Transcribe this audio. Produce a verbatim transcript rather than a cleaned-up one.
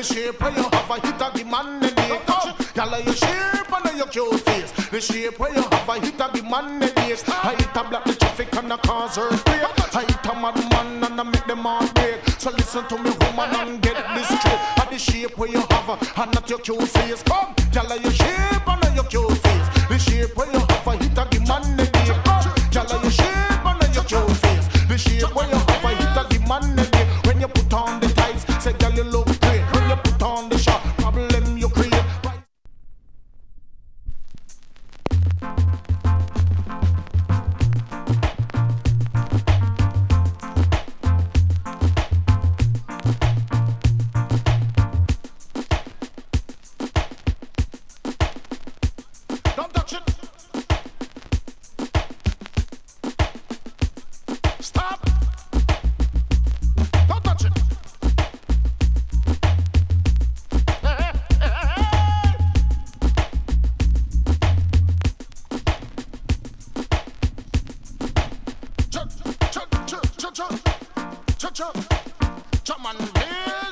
shape where you have a hit of the man in the Y'all your shape and your cute face. The shape where you have a hit of the man in the I hit a block the traffic and the cars earthquake. I hit a mad man and I make them all break. So listen to me woman and get this straight. At the shape where you have a and not your cute face. Come, y'all your shape and your cute face. The shape where you have a hit of the man in the Y'all your shape and your cute face. The shape where you have a hit of the man in the when you put on the tights, say girl you look great. When you put on the shot, problem you create. Don't touch it. Stop. Don't touch it. Hey, hey, hey, hey. Chug, chug, chug, chug, chug, chug, chug, chug, man, hey.